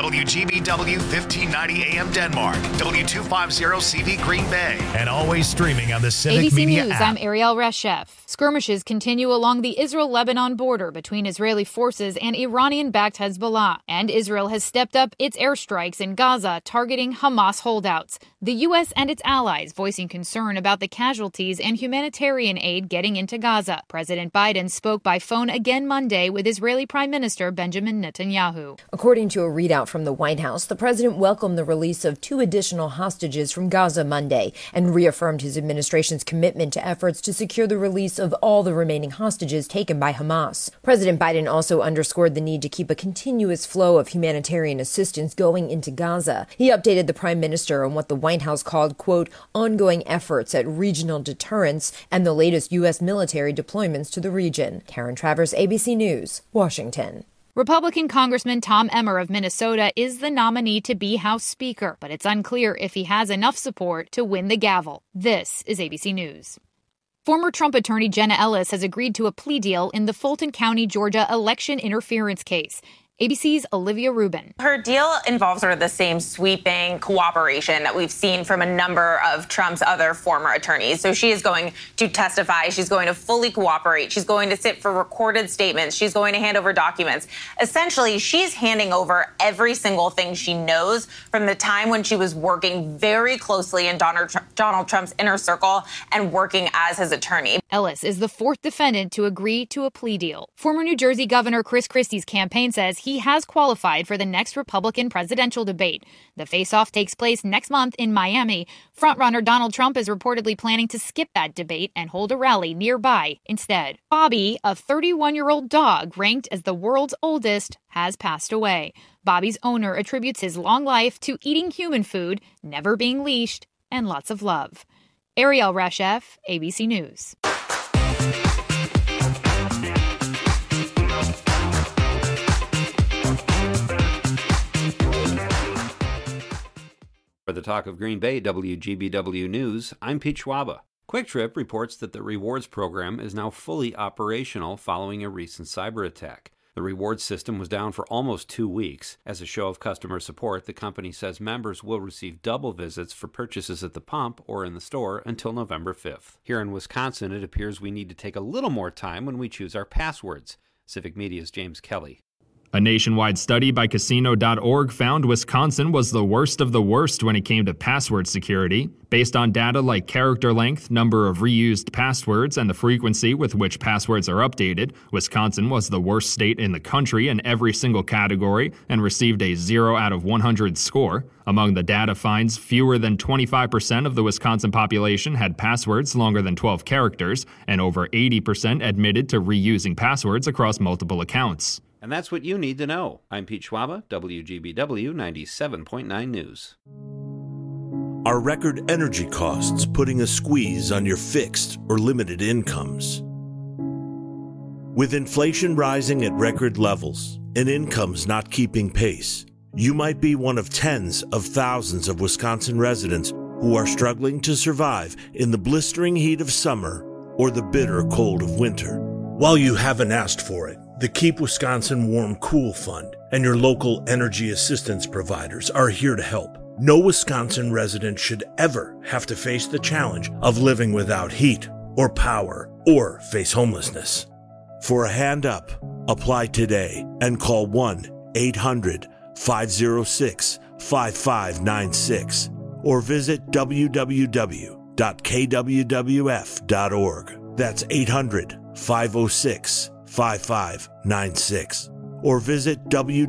WGBW 1590 AM Denmark, W250CV Green Bay, and always streaming on the Civic ABC Media News, app. I'm Ariel Reshef. Skirmishes continue along the Israel-Lebanon border between Israeli forces and Iranian-backed Hezbollah, and Israel has stepped up its airstrikes in Gaza, targeting Hamas holdouts. The U.S. and its allies voicing concern about the casualties and humanitarian aid getting into Gaza. President Biden spoke by phone again Monday with Israeli Prime Minister Benjamin Netanyahu. According to a readout from the White House, the president welcomed the release of 2 additional hostages from Gaza Monday and reaffirmed his administration's commitment to efforts to secure the release of all the remaining hostages taken by Hamas. President Biden also underscored the need to keep a continuous flow of humanitarian assistance going into Gaza. He updated the prime minister on what the White House called, quote, ongoing efforts at regional deterrence and the latest U.S. military deployments to the region. Karen Travers, ABC News, Washington. Republican Congressman Tom Emmer of Minnesota is the nominee to be House Speaker, but it's unclear if he has enough support to win the gavel. This is ABC News. Former Trump attorney Jenna Ellis has agreed to a plea deal in the Fulton County, Georgia election interference case. ABC's Olivia Rubin. Her deal involves sort of the same sweeping cooperation that we've seen from a number of Trump's other former attorneys. So she is going to testify. She's going to fully cooperate. She's going to sit for recorded statements. She's going to hand over documents. Essentially, she's handing over every single thing she knows from the time when she was working very closely in Donald Trump's inner circle and working as his attorney. Ellis is the 4th defendant to agree to a plea deal. Former New Jersey Governor Chris Christie's campaign says he has qualified for the next Republican presidential debate. The face-off takes place next month in Miami. Frontrunner Donald Trump is reportedly planning to skip that debate and hold a rally nearby instead. Bobby, a 31-year-old dog ranked as the world's oldest, has passed away. Bobby's owner attributes his long life to eating human food, never being leashed, and lots of love. Ariel Reshef, ABC News. For the Talk of Green Bay, WGBW News, I'm Pete Schwaba. Quick Trip reports that the rewards program is now fully operational following a recent cyber attack. The rewards system was down for almost 2 weeks. As a show of customer support, the company says members will receive double visits for purchases at the pump or in the store until November 5th. Here in Wisconsin, it appears we need to take a little more time when we choose our passwords. Civic Media's James Kelly. A nationwide study by Casino.org found Wisconsin was the worst of the worst when it came to password security. Based on data like character length, number of reused passwords, and the frequency with which passwords are updated, Wisconsin was the worst state in the country in every single category and received a 0 out of 100 score. Among the data finds, fewer than 25% of the Wisconsin population had passwords longer than 12 characters, and over 80% admitted to reusing passwords across multiple accounts. And that's what you need to know. I'm Pete Schwaba, WGBW 97.9 News. Are record energy costs putting a squeeze on your fixed or limited incomes? With inflation rising at record levels and incomes not keeping pace, you might be one of tens of thousands of Wisconsin residents who are struggling to survive in the blistering heat of summer or the bitter cold of winter. While you haven't asked for it, the Keep Wisconsin Warm Cool Fund and your local energy assistance providers are here to help. No Wisconsin resident should ever have to face the challenge of living without heat or power or face homelessness. For a hand up, apply today and call 1-800-506-5596 or visit www.kwwf.org. That's 800-506-5596 or visit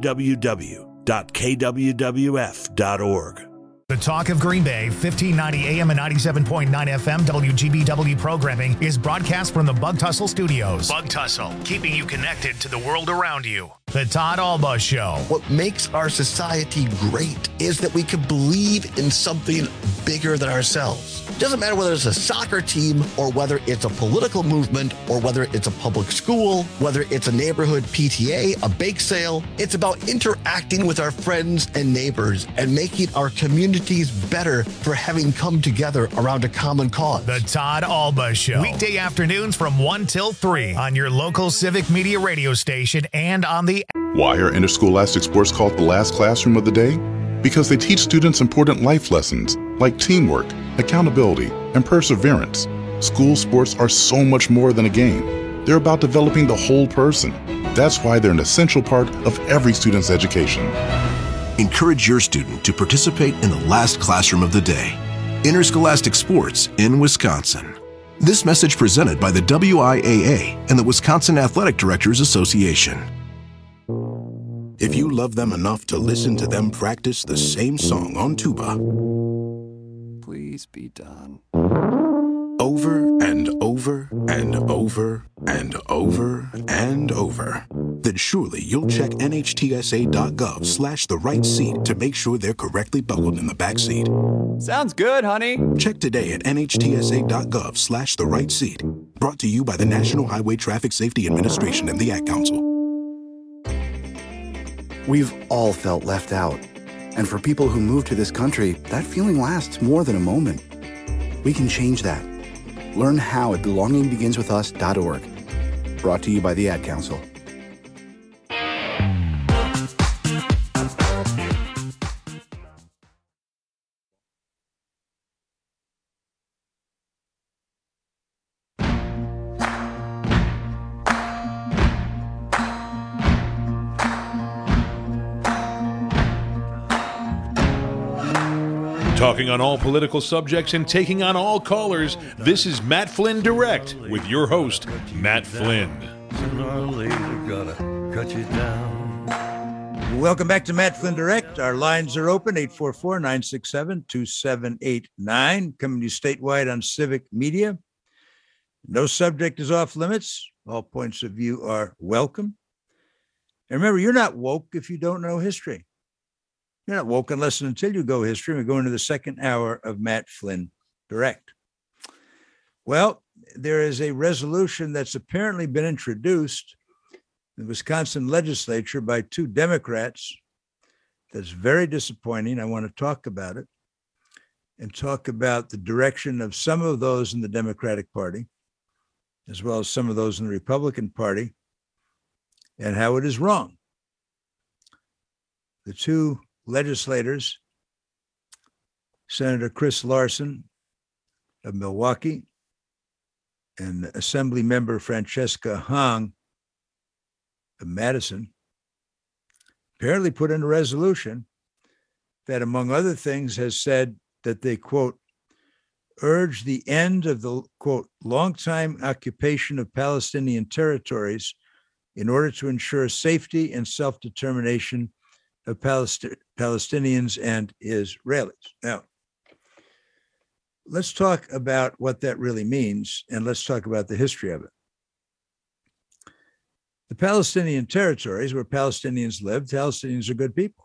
www.kwwf.org. The Talk of Green Bay, 1590 AM and 97.9 FM WGBW programming is broadcast from the Bug Tussle Studios. Bug Tussle, keeping you connected to the world around you. The Todd Alba Show. What makes our society great is that we can believe in something bigger than ourselves. It doesn't matter whether it's a soccer team or whether it's a political movement or whether it's a public school, whether it's a neighborhood PTA, a bake sale. It's about interacting with our friends and neighbors and making our communities better for having come together around a common cause. The Todd Alba Show. Weekday afternoons from 1 till 3 on your local Civic Media radio station and on the Why are interscholastic sports called the last classroom of the day? Because they teach students important life lessons like teamwork, accountability, and perseverance. School sports are so much more than a game. They're about developing the whole person. That's why they're an essential part of every student's education. Encourage your student to participate in the last classroom of the day. Interscholastic sports in Wisconsin. This message presented by the WIAA and the Wisconsin Athletic Directors Association. If you love them enough to listen to them practice the same song on tuba, please be done. Over and over and over and over and over, then surely you'll check NHTSA.gov/the right seat to make sure they're correctly buckled in the back seat. Sounds good, honey. Check today at NHTSA.gov/the right seat. Brought to you by the National Highway Traffic Safety Administration and the Ad Council. We've all felt left out. And for people who move to this country, that feeling lasts more than a moment. We can change that. Learn how at belongingbeginswithus.org. Brought to you by the Ad Council. Talking on all political subjects and taking on all callers, this is Matt Flynn Direct with your host, Matt Flynn. Sooner or later, gotta cut you down. Welcome back to Matt Flynn Direct. Our lines are open, 844-967-2789, coming to you statewide on Civic Media. No subject is off limits. All points of view are welcome. And remember, you're not woke if you don't know history. You're not woke unless and until you go history. We go into the second hour of Matt Flynn Direct. Well, there is a resolution that's apparently been introduced in the Wisconsin legislature by two Democrats that's very disappointing. I want to talk about it and talk about the direction of some of those in the Democratic Party, as well as some of those in the Republican Party, and how it is wrong. The two legislators, Senator Chris Larson of Milwaukee and Assembly Member Francesca Hong of Madison, apparently put in a resolution that, among other things, has said that they, quote, urge the end of the, quote, longtime occupation of Palestinian territories in order to ensure safety and self-determination of Palestinians and Israelis. Now, let's talk about what that really means, and let's talk about the history of it. The Palestinian territories where Palestinians live, Palestinians are good people.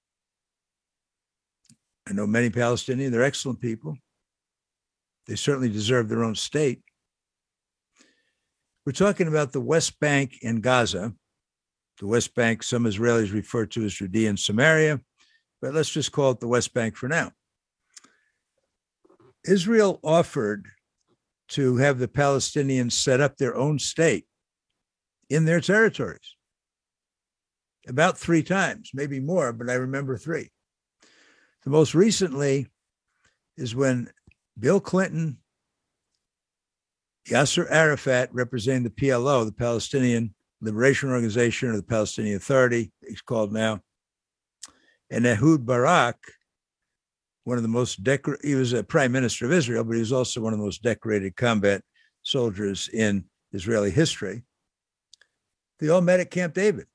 I know many Palestinians, they're excellent people. They certainly deserve their own state. We're talking about the West Bank and Gaza. The West Bank, some Israelis refer to as Judea and Samaria, but let's just call it the West Bank for now. Israel offered to have the Palestinians set up their own state in their territories about 3 times, maybe more, but I remember 3. The most recently is when Bill Clinton, Yasser Arafat, representing the PLO, the Palestinian Liberation Organization, or the Palestinian Authority, it's called now, and Ehud Barak, one of the most he was a prime minister of Israel, but he was also one of the most decorated combat soldiers in Israeli history. They all met at Camp David.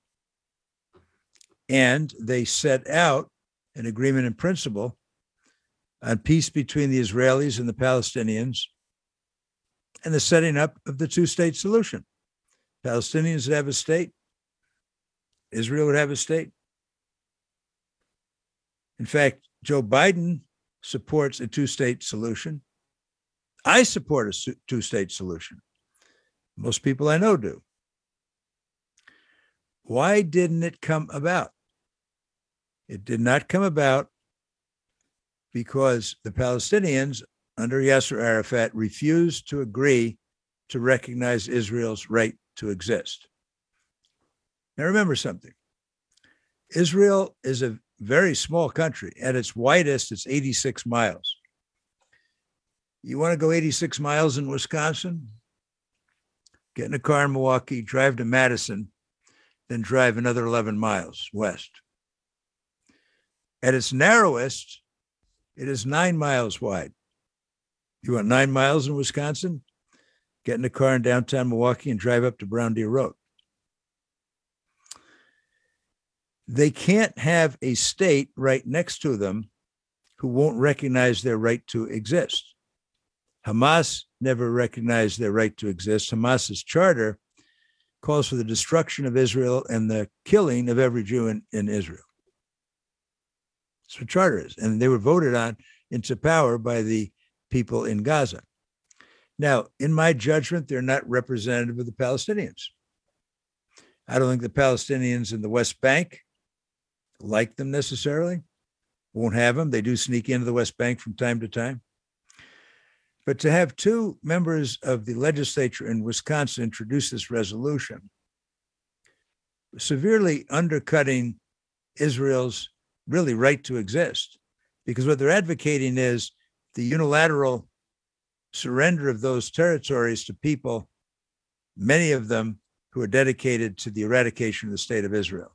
And they set out an agreement in principle on peace between the Israelis and the Palestinians and the setting up of the two-state solution. Palestinians would have a state. Israel would have a state. In fact, Joe Biden supports a two-state solution. I support a two-state solution. Most people I know do. Why didn't it come about? It did not come about because the Palestinians under Yasser Arafat refused to agree to recognize Israel's right to exist. Now remember something. Israel is a very small country. At its widest, it's 86 miles. You want to go 86 miles in Wisconsin? Get in a car in Milwaukee, drive to Madison, then drive another 11 miles west. At its narrowest, it is 9 miles wide. You want 9 miles in Wisconsin? Get in a car in downtown Milwaukee and drive up to Brown Deer Road. They can't have a state right next to them who won't recognize their right to exist. Hamas never recognized their right to exist. Hamas's charter calls for the destruction of Israel and the killing of every Jew in Israel. That's what charter is. And they were voted on into power by the people in Gaza. Now, in my judgment, they're not representative of the Palestinians. I don't think the Palestinians in the West Bank like them necessarily, won't have them. They do sneak into the West Bank from time to time. But to have two members of the legislature in Wisconsin introduce this resolution, severely undercutting Israel's really right to exist, because what they're advocating is the unilateral surrender of those territories to people, many of them who are dedicated to the eradication of the state of Israel.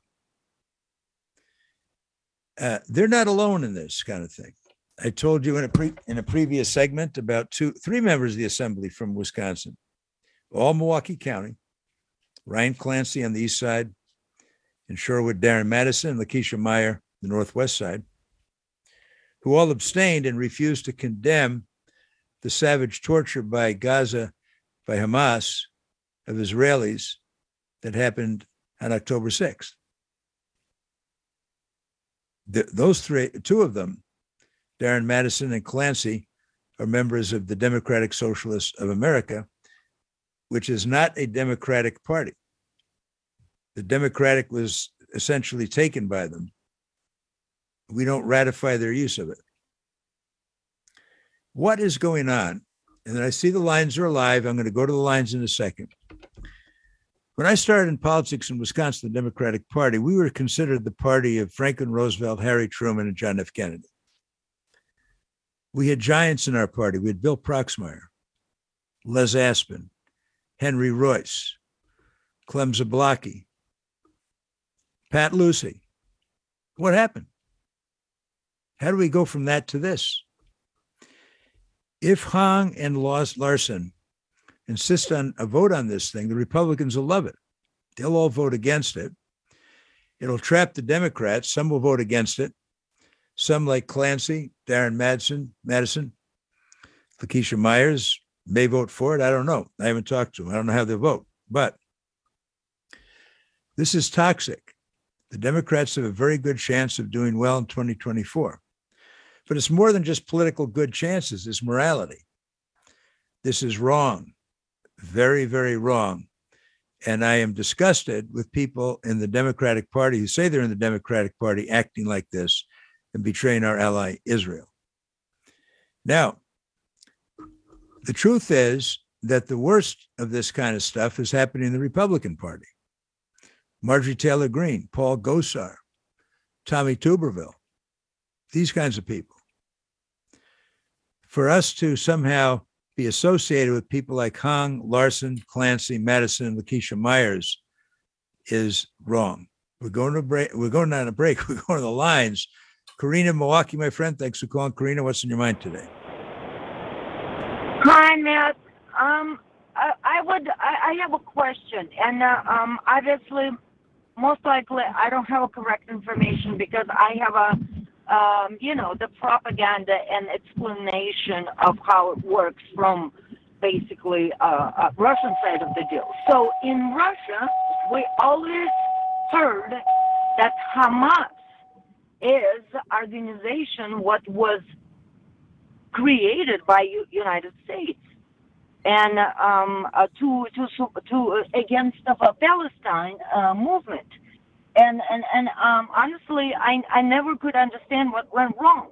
They're not alone in this kind of thing. I told you in a previous segment about three members of the assembly from Wisconsin, all Milwaukee County, Ryan Clancy on the east side, in Sherwood, Darren Madison, and Lakeisha Meyer, the northwest side, who all abstained and refused to condemn the savage torture by Gaza, by Hamas, of Israelis that happened on October 6th. Those two of them, Darren Madison and Clancy, are members of the Democratic Socialists of America, which is not a Democratic party. The Democratic was essentially taken by them. We don't ratify their use of it. What is going on? And then I see the lines are alive. I'm going to go to the lines in a second. When I started in politics in Wisconsin, the Democratic Party, we were considered the party of Franklin Roosevelt, Harry Truman, and John F. Kennedy. We had giants in our party. We had Bill Proxmire, Les Aspin, Henry Royce, Clem Zablocki, Pat Lucey. What happened? How do we go from that to this? If Hong and Larson insist on a vote on this thing, the Republicans will love it. They'll all vote against it. It'll trap the Democrats. Some will vote against it. Some, like Clancy, Darren Madison, Lakeisha Myers, may vote for it. I don't know. I haven't talked to them. I don't know how they'll vote. But this is toxic. The Democrats have a very good chance of doing well in 2024. But it's more than just political good chances. It's morality. This is wrong. Very, very wrong. And I am disgusted with people in the Democratic Party who say they're in the Democratic Party acting like this and betraying our ally, Israel. Now, the truth is that the worst of this kind of stuff is happening in the Republican Party. Marjorie Taylor Greene, Paul Gosar, Tommy Tuberville, these kinds of people. For us to somehow be associated with people like Hong, Larson, Clancy, Madison, and Lakeisha Myers is wrong. We're going to break. We're going on a break. We're going to the lines. Karina, Milwaukee, my friend. Thanks for calling. Karina, what's in your mind today? Hi, Matt. I have a question, and obviously, most likely, I don't have a correct information because I have the propaganda and explanation of how it works from basically Russian side of the deal. So in Russia, we always heard that Hamas is organization what was created by United States and to against the Palestine movement. And honestly, I never could understand what went wrong.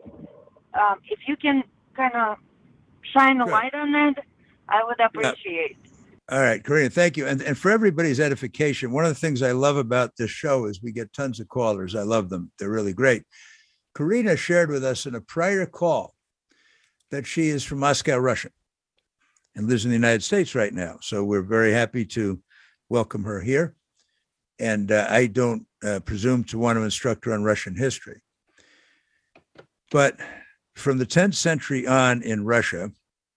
If you can kind of shine a light on that, I would appreciate. All right, Karina, thank you. And for everybody's edification, one of the things I love about this show is we get tons of callers. I love them. They're really great. Karina shared with us in a prior call that she is from Moscow, Russia, and lives in the United States right now. So we're very happy to welcome her here. And I don't presume to want to instruct her on Russian history. But from the 10th century on in Russia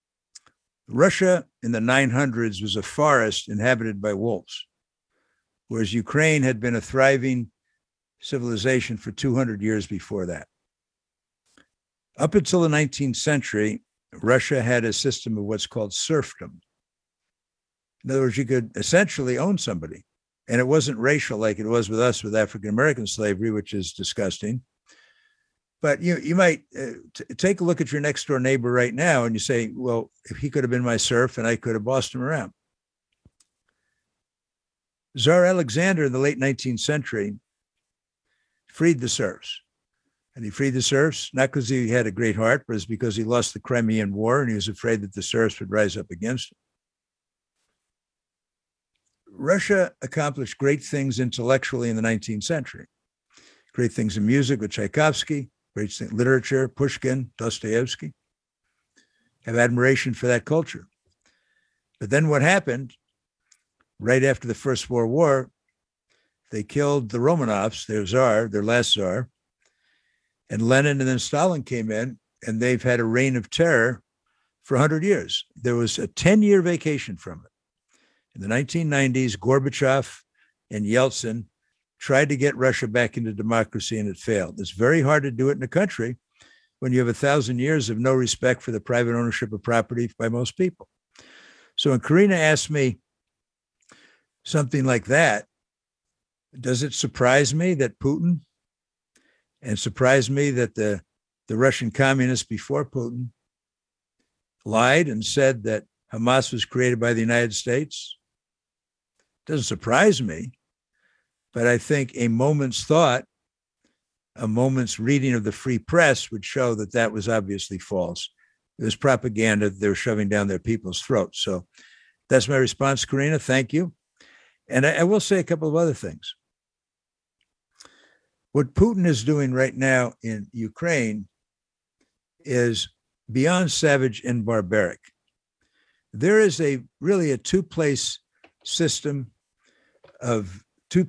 in the 900s was a forest inhabited by wolves, whereas Ukraine had been a thriving civilization for 200 years before that. Up until the 19th century, Russia had a system of what's called serfdom. In other words, you could essentially own somebody, and it wasn't racial like it was with us with African-American slavery, which is disgusting. But you might take a look at your next door neighbor right now and you say, well, if he could have been my serf and I could have bossed him around. Tsar Alexander in the late 19th century freed the serfs. And he freed the serfs, not because he had a great heart, but it's because he lost the Crimean War and he was afraid that the serfs would rise up against him. Russia accomplished great things intellectually in the 19th century. Great things in music with Tchaikovsky, great things in literature, Pushkin, Dostoevsky. Have admiration for that culture. But then what happened right after the First World War, they killed the Romanovs, their czar, their last czar, and Lenin and then Stalin came in, and they've had a reign of terror for 100 years. There was a 10-year vacation from it. In the 1990s, Gorbachev and Yeltsin tried to get Russia back into democracy, and it failed. It's very hard to do it in a country when you have 1,000 years of no respect for the private ownership of property by most people. So when Karina asked me something like that, does it surprise me that Putin, and surprise me that the Russian communists before Putin lied and said that Hamas was created by the United States? Doesn't surprise me, but I think a moment's thought, a moment's reading of the free press would show that that was obviously false. It was propaganda that they were shoving down their people's throats. So that's my response, Karina. Thank you. And I will say a couple of other things. What Putin is doing right now in Ukraine is beyond savage and barbaric. There is really a two-place system of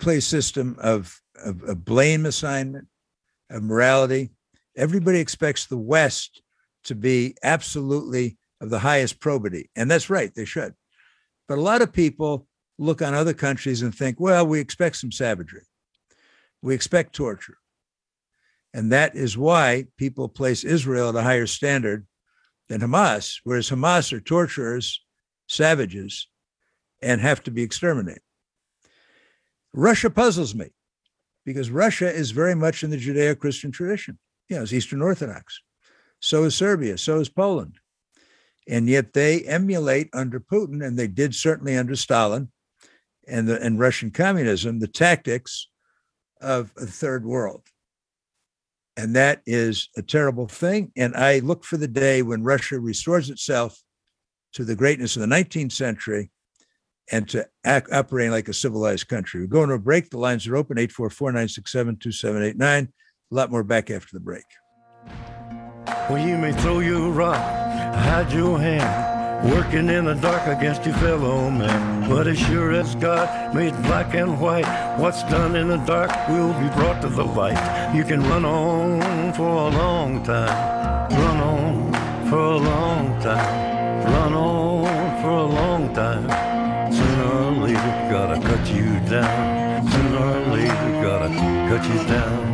blame assignment, of morality. Everybody expects the West to be absolutely of the highest probity. And that's right, they should. But a lot of people look on other countries and think, well, we expect some savagery. We expect torture. And that is why people place Israel at a higher standard than Hamas, whereas Hamas are torturers, savages, and have to be exterminated. Russia puzzles me because Russia is very much in the Judeo-Christian tradition. It's Eastern Orthodox. So is Serbia, so is Poland. And yet they emulate under Putin, and they did certainly under Stalin and Russian communism, the tactics of a third world. And that is a terrible thing. And I look for the day when Russia restores itself to the greatness of the 19th century and to operating like a civilized country. We're going to a break. The lines are open, 844-967-2789. A lot more back after the break. Well, you may throw your rock, hide your hand, working in the dark against your fellow man. But as sure as God made black and white, what's done in the dark will be brought to the light. You can run on for a long time, run on for a long time, run on for a long time. Sooner or later, gotta cut you down. Sooner or later, gotta cut you down.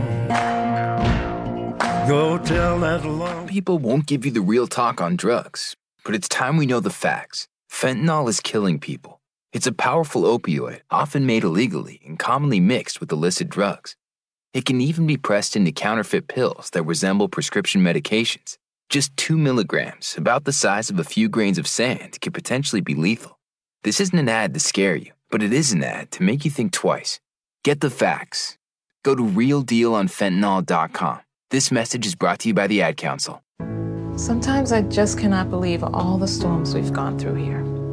Go tell that long. People won't give you the real talk on drugs, but it's time we know the facts. Fentanyl is killing people. It's a powerful opioid, often made illegally and commonly mixed with illicit drugs. It can even be pressed into counterfeit pills that resemble prescription medications. Just 2 milligrams, about the size of a few grains of sand, could potentially be lethal. This isn't an ad to scare you, but it is an ad to make you think twice. Get the facts. Go to realdealonfentanyl.com. This message is brought to you by the Ad Council. Sometimes I just cannot believe all the storms we've gone through here.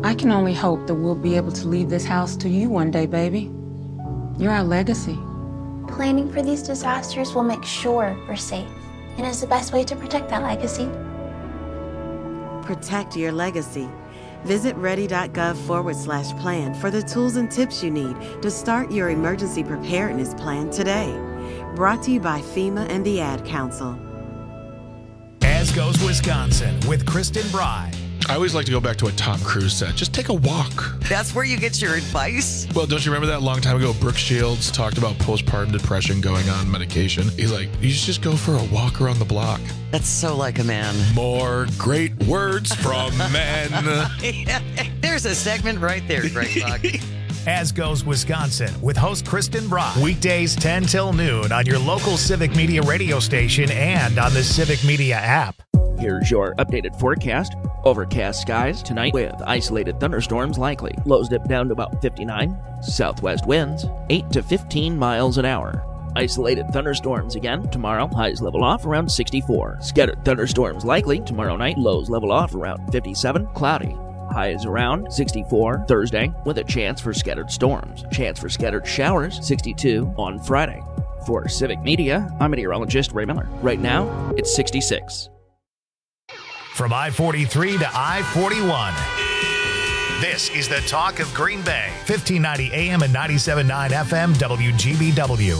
I can only hope that we'll be able to leave this house to you one day, baby. You're our legacy. Planning for these disasters will make sure we're safe, and is the best way to protect that legacy. Protect your legacy. Visit ready.gov/plan for the tools and tips you need to start your emergency preparedness plan today. Brought to you by FEMA and the Ad Council. As Goes Wisconsin with Kristen Bry. I always like to go back to a Tom Cruise set. Just take a walk. That's where you get your advice? Well, don't you remember that long time ago, Brooke Shields talked about postpartum depression going on medication? He's like, you should just go for a walk around the block. That's so like a man. More great words from men. Yeah, there's a segment right there, Greg Buck. As Goes Wisconsin with host Kristen Bry. Weekdays 10 till noon on your local Civic Media radio station and on the Civic Media app. Here's your updated forecast. Overcast skies tonight with isolated thunderstorms likely. Lows dip down to about 59. Southwest winds 8 to 15 miles an hour. Isolated thunderstorms again tomorrow. Highs level off around 64. Scattered thunderstorms likely tomorrow night. Lows level off around 57. Cloudy. Highs around 64 Thursday with a chance for scattered storms. Chance for scattered showers 62 on Friday. For Civic Media, I'm meteorologist Ray Miller. Right now, it's 66. From I-43 to I-41. This is the talk of Green Bay. 1590 AM and 97.9 FM WGBW.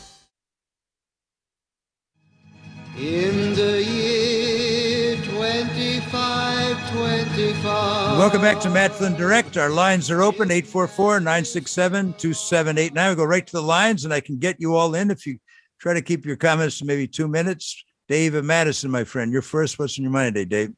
In the year 2525. Welcome back to Matt Flynn Direct. Our lines are open, 844-967-2789. We'll go right to the lines, and I can get you all in if you try to keep your comments to maybe 2 minutes. Dave and Madison, my friend, you're first. What's in your mind today, Dave?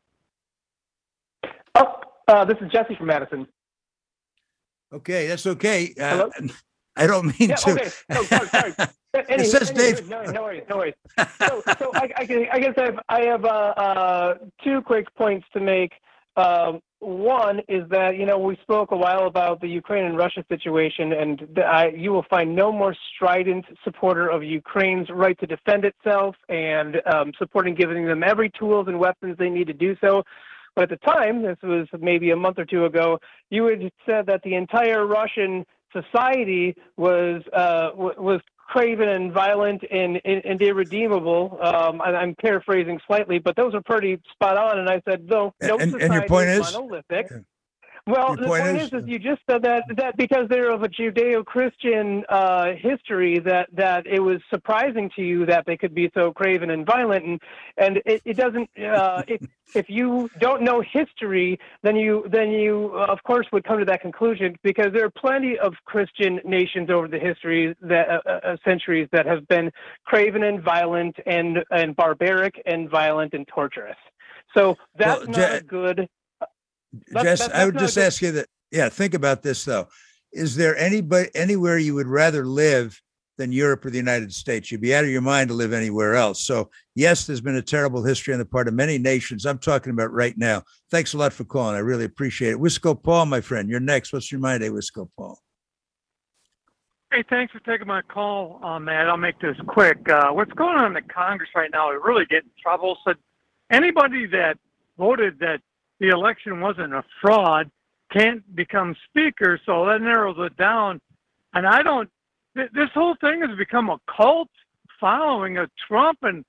This is Jesse from Madison. Okay, that's okay. Hello? I don't mean to. Okay. Oh, sorry. It says Dave. No worries. So I guess I have 2 quick points to make. One is that, we spoke a while about the Ukraine and Russia situation, and you will find no more strident supporter of Ukraine's right to defend itself and supporting giving them every tools and weapons they need to do so. But at the time, this was maybe a month or 2 ago, you had said that the entire Russian society was craven and violent and irredeemable. I'm paraphrasing slightly, but those are pretty spot on. And I said, no, society and your point is monolithic. Well, the point is you just said that because they're of a Judeo-Christian history, that it was surprising to you that they could be so craven and violent, and it doesn't. If you don't know history, then you of course would come to that conclusion, because there are plenty of Christian nations over the history that centuries that have been craven and violent and barbaric and violent and torturous. So that's not a good. Jess, I would just ask you that. Yeah, think about this though. Is there anywhere you would rather live than Europe or the United States? You'd be out of your mind to live anywhere else. So yes, there's been a terrible history on the part of many nations. I'm talking about right now. Thanks a lot for calling. I really appreciate it. Wisco Paul, my friend, you're next. What's your mind, Wisco Paul? Hey, thanks for taking my call, Matt. I'll make this quick. What's going on in the Congress right now is really getting in trouble. So anybody that voted that the election wasn't a fraud can't become speaker, so that narrows it down. And this whole thing has become a cult following of Trump, and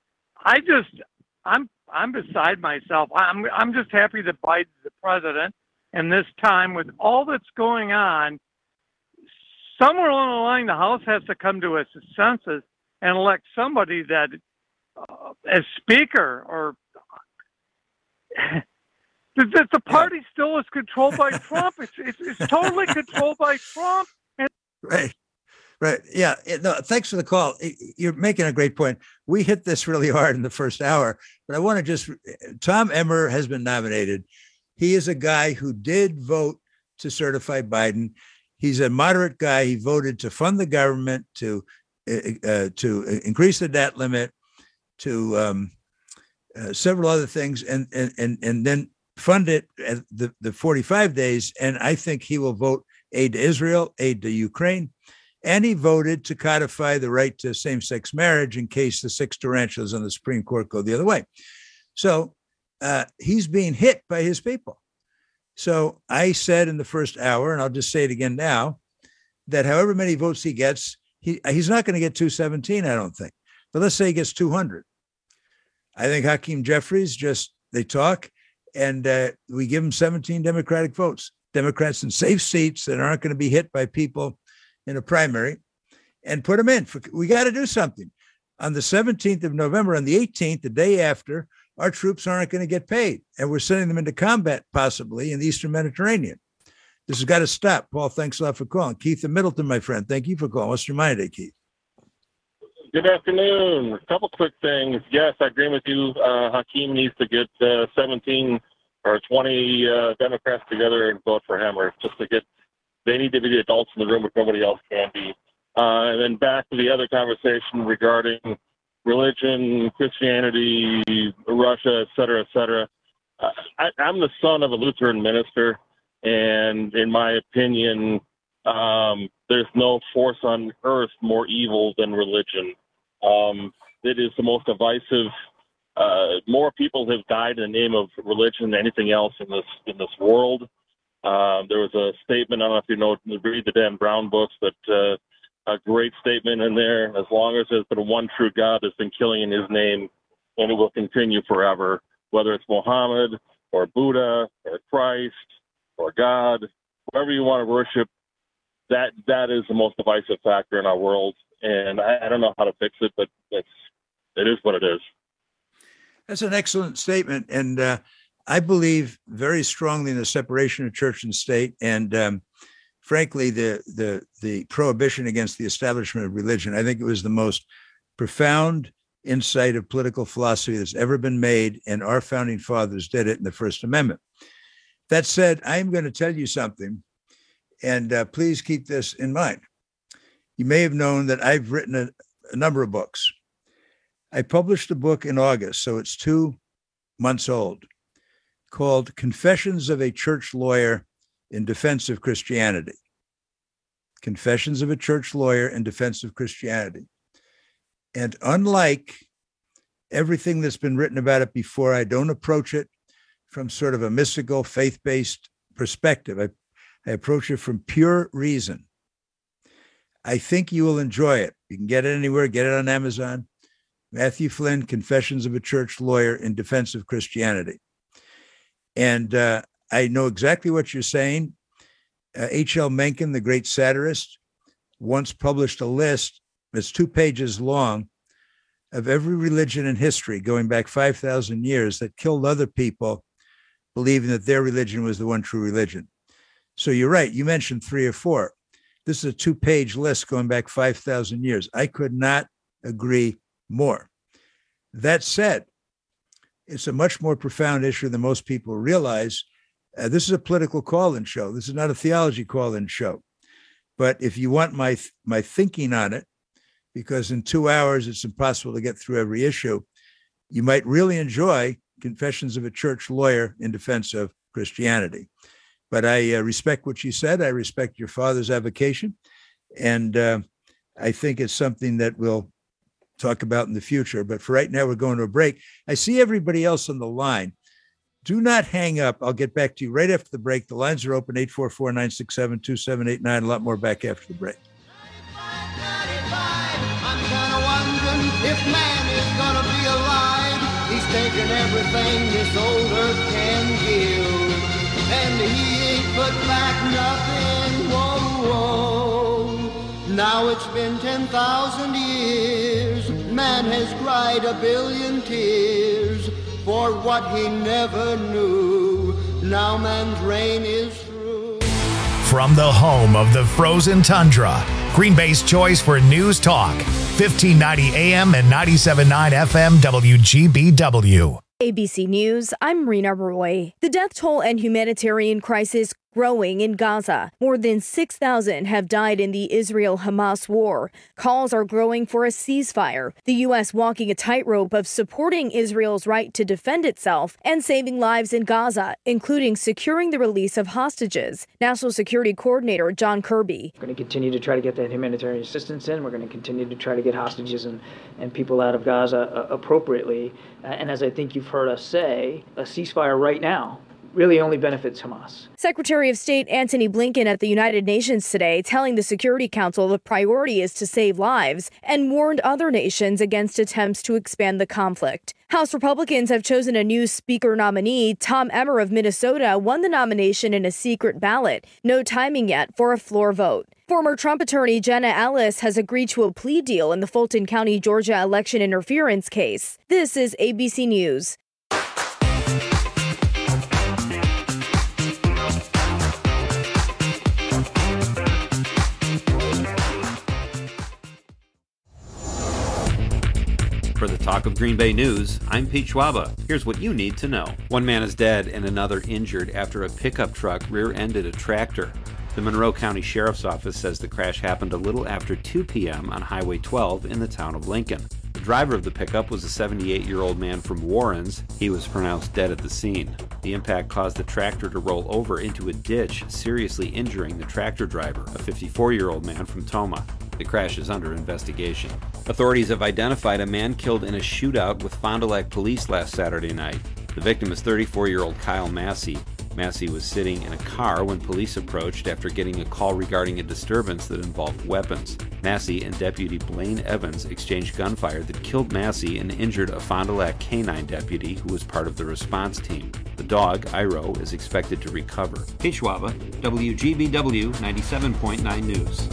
I'm beside myself. I'm just happy that Biden's the president, and this time with all that's going on, somewhere along the line the House has to come to a consensus and elect somebody that as speaker or the party still is controlled by Trump. It's totally controlled by Trump. Right. Yeah. No, thanks for the call. You're making a great point. We hit this really hard in the first hour, but I want to Tom Emmer has been nominated. He is a guy who did vote to certify Biden. He's a moderate guy. He voted to fund the government, to increase the debt limit, to several other things, and then fund it at the 45 days. And I think he will vote aid to Israel, aid to Ukraine. And he voted to codify the right to same-sex marriage in case the 6 tarantulas on the Supreme Court go the other way. So he's being hit by his people. So I said in the first hour, and I'll just say it again now, that however many votes he gets, he's not going to get 217, I don't think. But let's say he gets 200. I think Hakeem Jeffries, they talk, and we give him 17 Democratic votes. Democrats in safe seats that aren't going to be hit by people in a primary, and put them in. We got to do something. On the 17th of November, on the 18th, the day after, our troops aren't going to get paid, and we're sending them into combat possibly in the Eastern Mediterranean. This has got to stop. Paul, thanks a lot for calling. Keith in Middleton, my friend, thank you for calling. What's your mind today, Keith? Good afternoon. A couple quick things. Yes, I agree with you. Hakeem needs to get 17 or 20 Democrats together and vote for him, or just to get. They need to be the adults in the room, if nobody else can be. And then back to the other conversation regarding religion, Christianity, Russia, et cetera, et cetera. I'm the son of a Lutheran minister, and in my opinion, there's no force on earth more evil than religion. It is the most divisive. More people have died in the name of religion than anything else in this world. There was a statement, I don't know if you know, read the Dan Brown books, but a great statement in there. As long as there's been one true God that's been killing in his name, and it will continue forever, whether it's Muhammad or Buddha or Christ or God, whoever you want to worship, that is the most divisive factor in our world. And I don't know how to fix it, but it is what it is. That's an excellent statement. And I believe very strongly in the separation of church and state. And frankly, the prohibition against the establishment of religion, I think it was the most profound insight of political philosophy that's ever been made. And our founding fathers did it in the First Amendment. That said, I'm going to tell you something, and please keep this in mind. You may have known that I've written a number of books. I published a book in August, so it's 2 months old, called Confessions of a Church Lawyer in Defense of Christianity. Confessions of a Church Lawyer in Defense of Christianity. And unlike everything that's been written about it before, I don't approach it from sort of a mystical, faith-based perspective. I approach it from pure reason. I think you will enjoy it. You can get it anywhere, get it on Amazon. Matthew Flynn, Confessions of a Church Lawyer in Defense of Christianity. And I know exactly what you're saying. H.L. Mencken, the great satirist, once published a list that's 2 pages long of every religion in history going back 5,000 years that killed other people believing that their religion was the one true religion. So you're right. You mentioned 3 or 4. This is a 2-page list going back 5,000 years. I could not agree more. That said, it's a much more profound issue than most people realize. This is a political call-in show. This is not a theology call-in show. But if you want my thinking on it, because in 2 hours it's impossible to get through every issue, you might really enjoy Confessions of a Church Lawyer in Defense of Christianity. But I respect what you said. I respect your father's avocation. And I think it's something that we'll talk about in the future. But for right now, we're going to a break. I see everybody else on the line. Do not hang up. I'll get back to you right after the break. The lines are open, 844-967-2789. A lot more back after the break. I'm kind of wondering if man is going to be alive. He's taking everything this old earth can give. And he ain't put back nothing. Whoa, whoa. Now it's been 10,000 years. Man has cried a billion tears for what he never knew. Now man's reign is through. From the home of the frozen tundra, Green Bay's choice for news talk, 1590 AM and 97.9 FM WGBW. ABC News, I'm Rena Roy. The death toll and humanitarian crisis growing in Gaza. More than 6,000 have died in the Israel-Hamas war. Calls are growing for a ceasefire. The U.S. walking a tightrope of supporting Israel's right to defend itself and saving lives in Gaza, including securing the release of hostages. National Security Coordinator John Kirby. We're going to continue to try to get that humanitarian assistance in. We're going to continue to try to get hostages and people out of Gaza appropriately. And as I think you've heard us say, a ceasefire right now really only benefits Hamas. Secretary of State Antony Blinken at the United Nations today telling the Security Council the priority is to save lives and warned other nations against attempts to expand the conflict. House Republicans have chosen a new Speaker nominee. Tom Emmer of Minnesota won the nomination in a secret ballot. No timing yet for a floor vote. Former Trump attorney Jenna Ellis has agreed to a plea deal in the Fulton County, Georgia election interference case. This is ABC News. For the Talk of Green Bay News, I'm Pete Schwaba. Here's what you need to know. One man is dead and another injured after a pickup truck rear-ended a tractor. The Monroe County Sheriff's Office says the crash happened a little after 2 p.m. on Highway 12 in the town of Lincoln. The driver of the pickup was a 78-year-old man from Warrens. He was pronounced dead at the scene. The impact caused the tractor to roll over into a ditch, seriously injuring the tractor driver, a 54-year-old man from Toma. The crash is under investigation. Authorities have identified a man killed in a shootout with Fond du Lac police last Saturday night. The victim is 34-year-old Kyle Massey. Massey was sitting in a car when police approached after getting a call regarding a disturbance that involved weapons. Massey and Deputy Blaine Evans exchanged gunfire that killed Massey and injured a Fond du Lac canine deputy who was part of the response team. The dog, Iro, is expected to recover. Pete Schwaba, WGBW 97.9 News.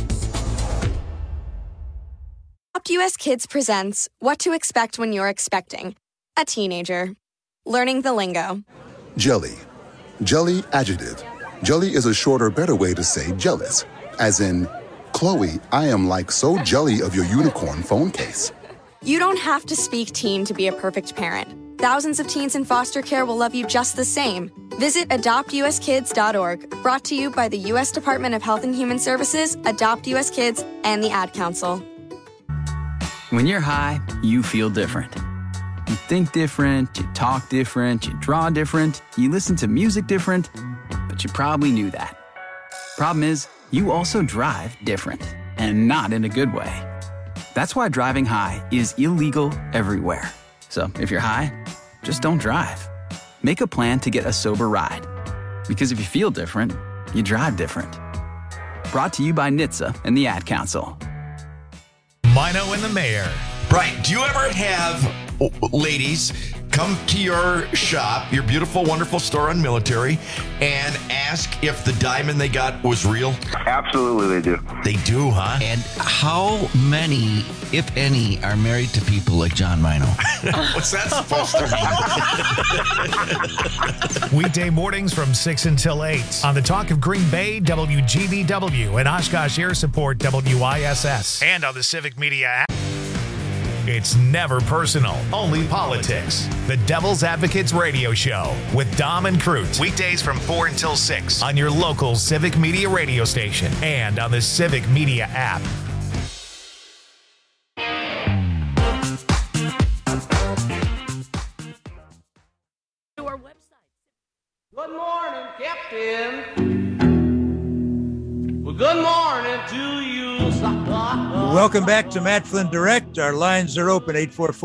Adopt US Kids presents What to Expect When You're Expecting a Teenager. Learning the lingo. Jelly. Jelly adjective. Jelly is a shorter, better way to say jealous. As in, Chloe, I am like so jelly of your unicorn phone case. You don't have to speak teen to be a perfect parent. Thousands of teens in foster care will love you just the same. Visit adoptuskids.org. Brought to you by the U.S. Department of Health and Human Services, Adopt US Kids, and the Ad Council. When you're high, you feel different. You think different, you talk different, you draw different, you listen to music different, but you probably knew that. Problem is, you also drive different, and not in a good way. That's why driving high is illegal everywhere. So if you're high, just don't drive. Make a plan to get a sober ride. Because if you feel different, you drive different. Brought to you by NHTSA and the Ad Council. Mino and the Mayor. Right. Do you ever have ladies come to your shop, your beautiful, wonderful store on Military, and ask if the diamond they got was real? Absolutely, they do. They do, huh? And how many, if any, are married to people like John Mino? What's that supposed to mean? Weekday mornings from 6 until 8 on the Talk of Green Bay, WGBW, and Oshkosh Air Support, WISS, and on the Civic Media app. It's never personal, only politics. The Devil's Advocates Radio Show with Dom and Crute. Weekdays from 4 until 6 on your local Civic Media radio station and on the Civic Media app. Good morning, Captain. Well, good morning to you. Welcome back to Matt Flynn Direct. Our lines are open,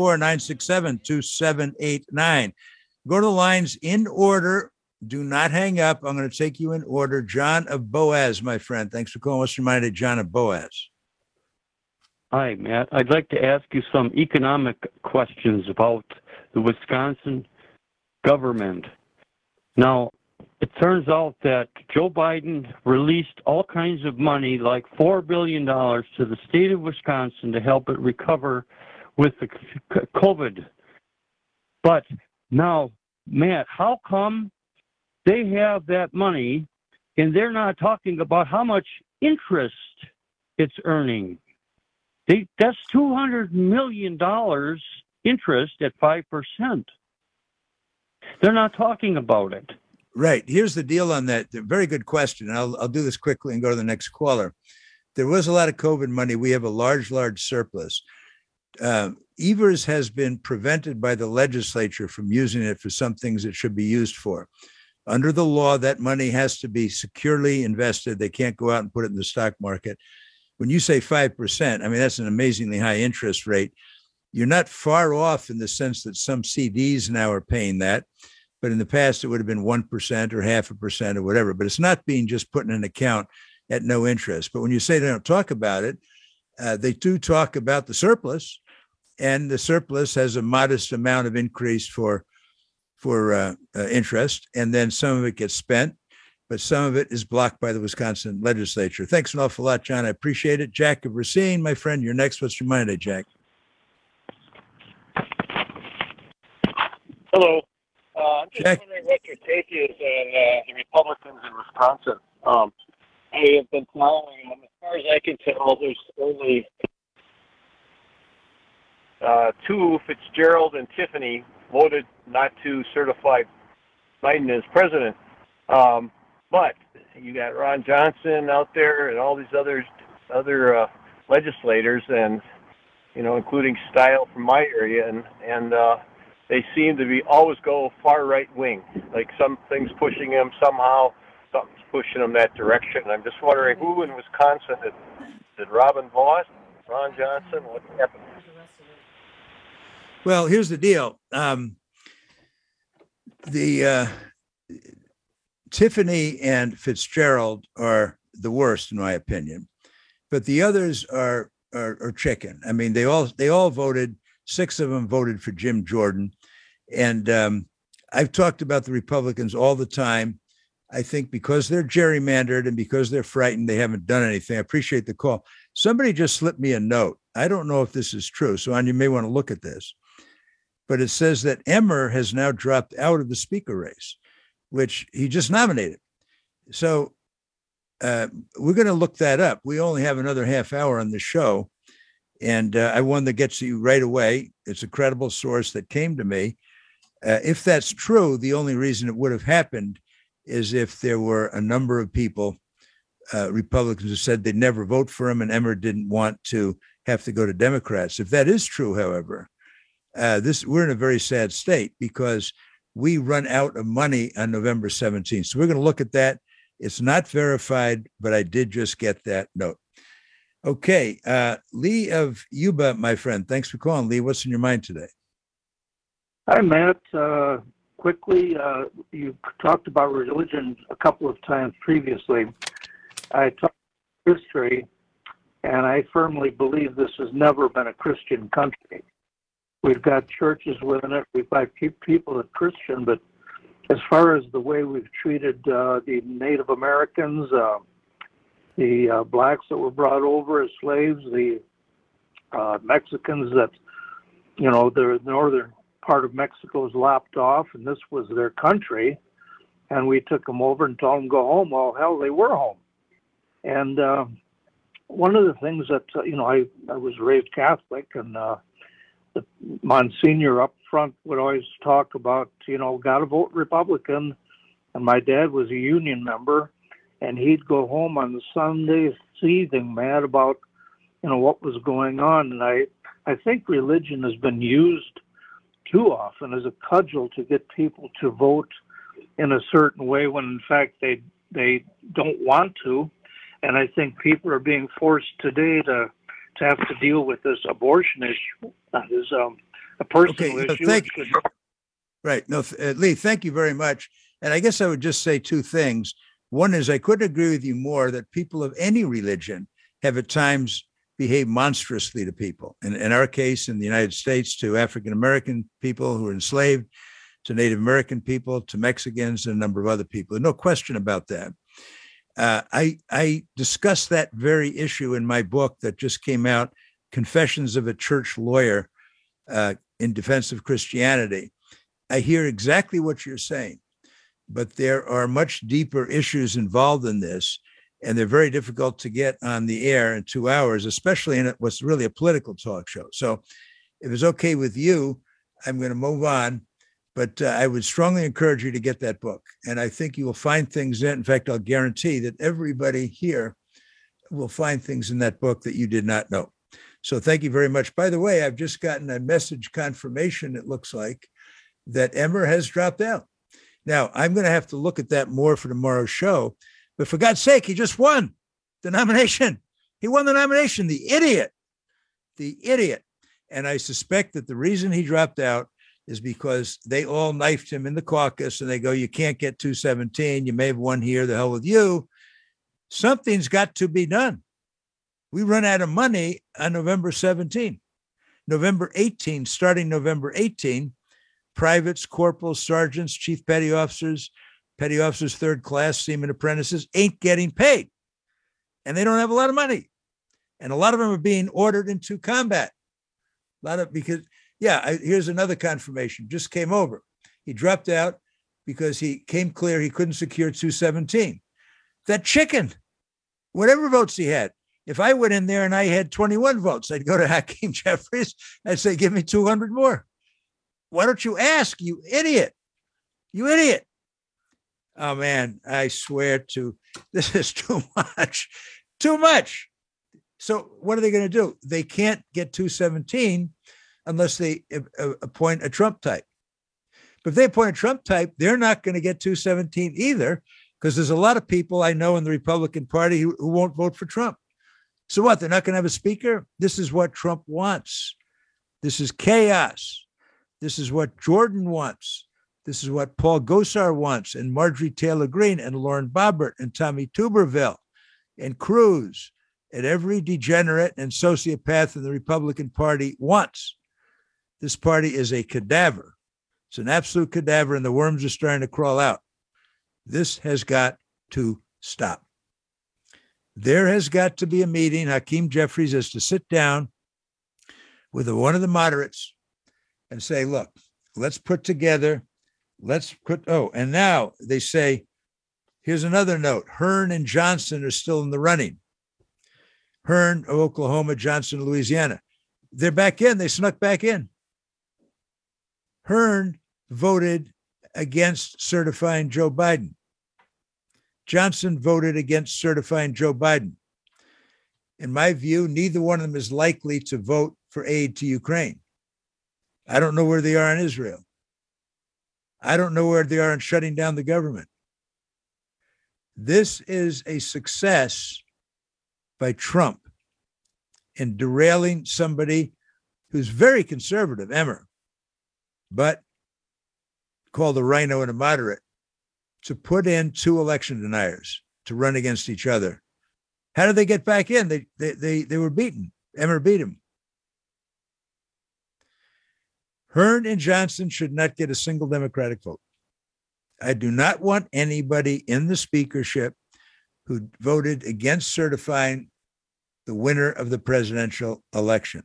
844-967-2789. Go to the lines in order. Do not hang up. I'm going to take you in order. John of Boaz, my friend. Thanks for calling. What's your mind, John of Boaz? Hi, Matt. I'd like to ask you some economic questions about the Wisconsin government. Now, it turns out that Joe Biden released all kinds of money, like $4 billion, to the state of Wisconsin to help it recover with the COVID. But now, Matt, how come they have that money and they're not talking about how much interest it's earning? That's $200 million interest at 5%. They're not talking about it. Right. Here's the deal on that. Very good question. I'll do this quickly and go to the next caller. There was a lot of COVID money. We have a large surplus. Evers has been prevented by the legislature from using it for some things it should be used for. Under the law, that money has to be securely invested. They can't go out and put it in the stock market. When you say 5%, I mean, that's an amazingly high interest rate. You're not far off in the sense that some CDs now are paying that. but in the past it would have been 1% or 0.5% or whatever. But it's not being just put in an account at no interest. But when you say they don't talk about it, they do talk about the surplus, and the surplus has a modest amount of increase for interest, and then some of it gets spent, but some of it is blocked by the Wisconsin legislature. Thanks an awful lot, John. I appreciate it. Jack of Racine, my friend, you're next. What's your mind today, Jack? Hello. I'm just wondering what your take is on the Republicans in Wisconsin. I have been following them. As far as I can tell, there's only two, Fitzgerald and Tiffany, voted not to certify Biden as president. But you got Ron Johnson out there and all these other legislators, and including Style from my area, and they seem to be always go far right wing. Like something's pushing them somehow, something's pushing them that direction. I'm just wondering who in Wisconsin did Robin Vos, Ron Johnson, what happened? Well, here's the deal. Tiffany and Fitzgerald are the worst, in my opinion, but the others are chicken. I mean, they all voted. 6 of them voted for Jim Jordan, and I've talked about the Republicans all the time. I think because they're gerrymandered and because they're frightened, they haven't done anything. I appreciate the call. Somebody just slipped me a note. I don't know if this is true, so you may want to look at this. But it says that Emmer has now dropped out of the speaker race, which he just nominated. So we're going to look that up. We only have another half hour on the show, and I want to get to you right away. It's a credible source that came to me. If that's true, the only reason it would have happened is if there were a number of people, Republicans, who said they'd never vote for him, and Emmer didn't want to have to go to Democrats. If that is true, however, we're in a very sad state because we run out of money on November 17th. So we're going to look at that. It's not verified, but I did just get that note. Okay. Lee of Yuba, my friend. Thanks for calling, Lee. What's in your mind today? Hi, Matt. Quickly, you talked about religion a couple of times previously. I talked about history, and I firmly believe this has never been a Christian country. We've got churches within it. We've got people that are Christian, but as far as the way we've treated the Native Americans, the blacks that were brought over as slaves, the Mexicans that, the northern part of Mexico is lopped off, and this was their country, and we took them over and told them to go home. Well, hell, they were home. And one of the things that, I was raised Catholic, and the Monsignor up front would always talk about, got to vote Republican. And my dad was a union member, and he'd go home on the Sunday seething mad about, what was going on. And I think religion has been used too often as a cudgel to get people to vote in a certain way when in fact they don't want to. And I think people are being forced today to have to deal with this abortion issue. That is a personal issue. Right. No, Lee, thank you very much. And I guess I would just say two things. One is I couldn't agree with you more that people of any religion have at times behaved monstrously to people. In our case, in the United States, to African-American people who were enslaved, to Native American people, to Mexicans, and a number of other people. No question about that. I discussed that very issue in my book that just came out, Confessions of a Church Lawyer in Defense of Christianity. I hear exactly what you're saying, but there are much deeper issues involved in this, and they're very difficult to get on the air in 2 hours, especially in what's really a political talk show. So if it's okay with you, I'm going to move on. But I would strongly encourage you to get that book. And I think you will find things in fact, I'll guarantee that everybody here will find things in that book that you did not know. So thank you very much. By the way, I've just gotten a message confirmation, it looks like, that Emmer has dropped out. Now, I'm going to have to look at that more for tomorrow's show. But for God's sake, he just won the nomination. He won the nomination, the idiot. And I suspect that the reason he dropped out is because they all knifed him in the caucus and they go, you can't get 217. You may have won here. The hell with you. Something's got to be done. We run out of money on November 17. November 18, starting November 18, privates, corporals, sergeants, chief petty officers, third class, seaman apprentices ain't getting paid. And they don't have a lot of money. And a lot of them are being ordered into combat. Here's another confirmation. Just came over. He dropped out because he came clear he couldn't secure 217. That chicken, whatever votes he had, if I went in there and I had 21 votes, I'd go to Hakeem Jeffries. I'd say, give me 200 more. Why don't you ask, you idiot? You idiot. Oh, man, I swear this is too much. Too much. So what are they going to do? They can't get 217 unless they appoint a Trump type. But if they appoint a Trump type, they're not going to get 217 either, because there's a lot of people I know in the Republican Party who won't vote for Trump. So what? They're not going to have a speaker? This is what Trump wants. This is chaos. This is what Jordan wants. This is what Paul Gosar wants, and Marjorie Taylor Greene, and Lauren Boebert, and Tommy Tuberville, and Cruz, and every degenerate and sociopath in the Republican Party wants. This party is a cadaver. It's an absolute cadaver, and the worms are starting to crawl out. This has got to stop. There has got to be a meeting. Hakeem Jeffries has to sit down with one of the moderates and say, look, let's put together, and now they say, here's another note. Hearn and Johnson are still in the running. Hearn of Oklahoma, Johnson of Louisiana. They're back in. They snuck back in. Hearn voted against certifying Joe Biden. Johnson voted against certifying Joe Biden. In my view, neither one of them is likely to vote for aid to Ukraine. I don't know where they are in Israel. I don't know where they are in shutting down the government. This is a success by Trump in derailing somebody who's very conservative, Emmer, but called a rhino and a moderate, to put in two election deniers to run against each other. How did they get back in? They were beaten. Emmer beat him. Hearn and Johnson should not get a single Democratic vote. I do not want anybody in the speakership who voted against certifying the winner of the presidential election.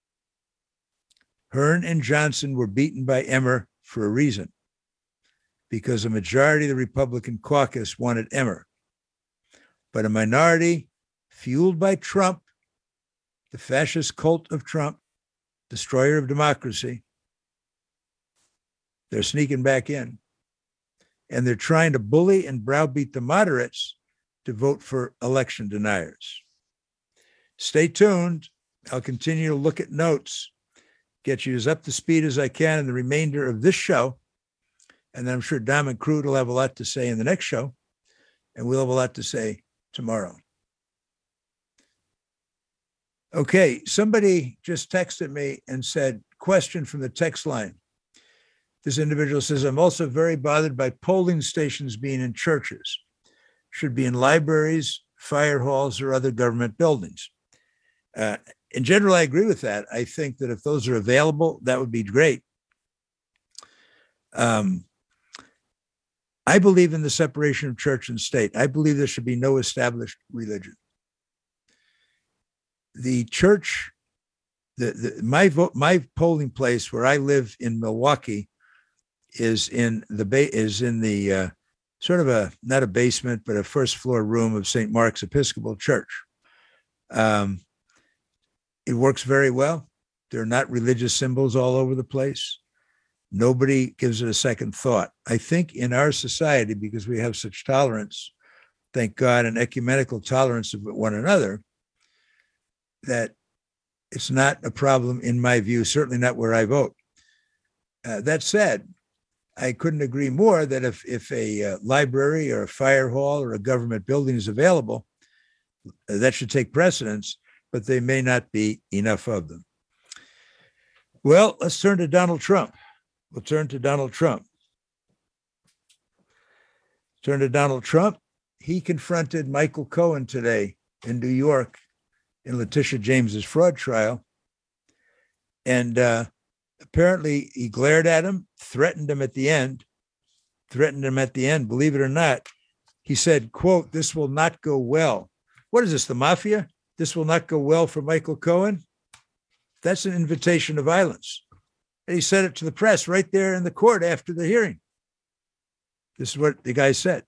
Hearn and Johnson were beaten by Emmer for a reason, because a majority of the Republican caucus wanted Emmer. But a minority, fueled by Trump, the fascist cult of Trump, destroyer of democracy, they're sneaking back in. And they're trying to bully and browbeat the moderates to vote for election deniers. Stay tuned. I'll continue to look at notes, get you as up to speed as I can in the remainder of this show. And then I'm sure Dom and Crude will have a lot to say in the next show. And we'll have a lot to say tomorrow. Okay, somebody just texted me and said, question from the text line. This individual says, I'm also very bothered by polling stations being in churches. Should be in libraries, fire halls, or other government buildings. In general, I agree with that. I think that if those are available, that would be great. I believe in the separation of church and state. I believe there should be no established religion. The church, my polling place where I live in Milwaukee is in the sort of a, not a basement, but a first floor room of St. Mark's Episcopal Church. It works very well. There are not religious symbols all over the place. Nobody gives it a second thought. I think in our society, because we have such tolerance, thank God, and ecumenical tolerance of one another, that it's not a problem in my view, certainly not where I vote. That said, I couldn't agree more that if a library or a fire hall or a government building is available, that should take precedence, but there may not be enough of them. Well, let's turn to Donald Trump. We'll turn to Donald Trump. He confronted Michael Cohen today in New York in Letitia James's fraud trial. And apparently he glared at him, threatened him at the end. Believe it or not, he said, quote, "This will not go well." What is this, the mafia? This will not go well for Michael Cohen? That's an invitation to violence. And he said it to the press right there in the court after the hearing. This is what the guy said.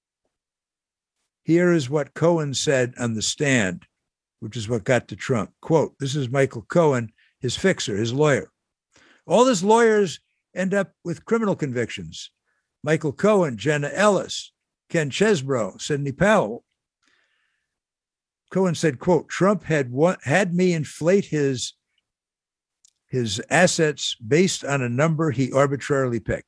Here is what Cohen said on the stand, which is what got to Trump. Quote, "This is Michael Cohen, his fixer, his lawyer. All his lawyers end up with criminal convictions. Michael Cohen, Jenna Ellis, Ken Chesbrough, Sidney Powell." Cohen said, quote, "Trump had me inflate his assets based on a number he arbitrarily picked."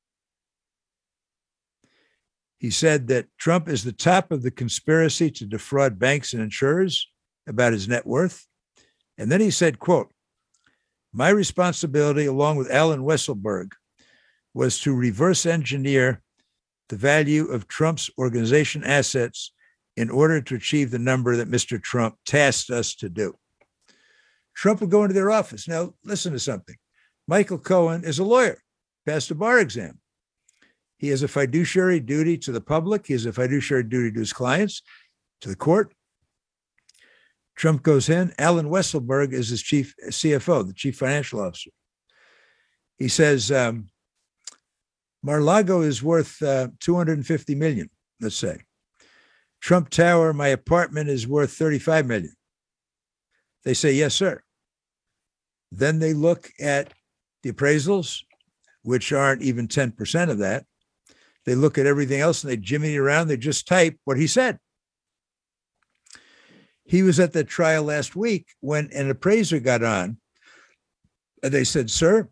He said that Trump is the top of the conspiracy to defraud banks and insurers about his net worth. And then he said, quote, "My responsibility, along with Alan Weisselberg, was to reverse engineer the value of Trump's organization assets in order to achieve the number that Mr. Trump tasked us to do." Trump would go into their office. Now, listen to something. Michael Cohen is a lawyer, passed a bar exam. He has a fiduciary duty to the public. He has a fiduciary duty to his clients, to the court. Trump goes in. Alan Weisselberg is his chief CFO, the chief financial officer. He says, Mar-a-Lago is worth $250 million, let's say. Trump Tower, my apartment, is worth $35 million. They say, yes, sir. Then they look at the appraisals, which aren't even 10% of that. They look at everything else and they jimmy around. They just type what he said. He was at the trial last week when an appraiser got on. And they said, sir,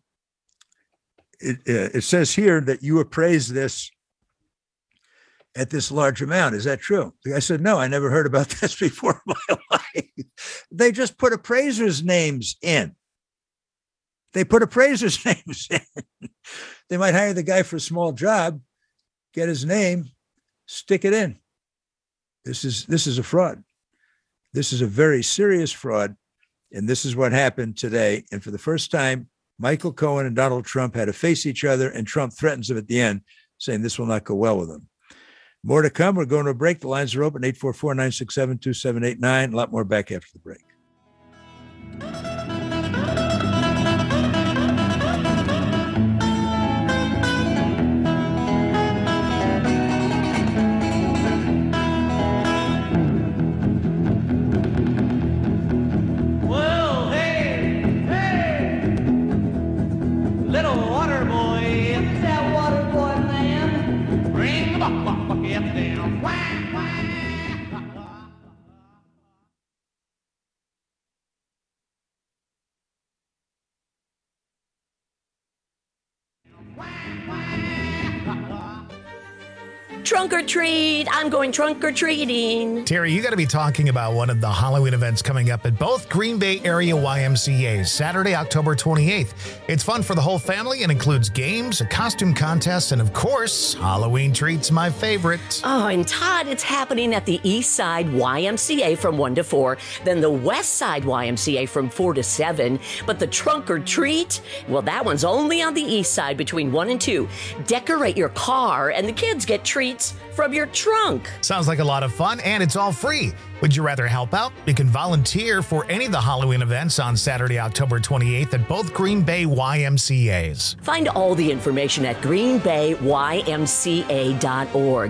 it says here that you appraised this at this large amount. Is that true? The guy said, no, I never heard about this before in my life. They just put appraisers' names in. They put appraisers' names in. They might hire the guy for a small job, get his name, stick it in. This is a fraud. This is a very serious fraud. And this is what happened today. And for the first time, Michael Cohen and Donald Trump had to face each other, and Trump threatens him at the end, saying this will not go well with him. More to come. We're going to a break. The lines are open, 844-967-2789. A lot more back after the break. Trunk or treat. I'm going trunk or treating. Terry, you got to be talking about one of the Halloween events coming up at both Green Bay area YMCAs, Saturday, October 28th. It's fun for the whole family and includes games, a costume contest, and of course, Halloween treats, my favorite. Oh, and Todd, it's happening at the East Side YMCA from 1 to 4, then the West Side YMCA from 4 to 7. But the trunk or treat, well, that one's only on the East Side between 1 and 2. Decorate your car, and the kids get treats from your trunk. Sounds like a lot of fun, and it's all free. Would you rather help out? You can volunteer for any of the Halloween events on Saturday, October 28th at both Green Bay YMCAs. Find all the information at greenbayymca.org.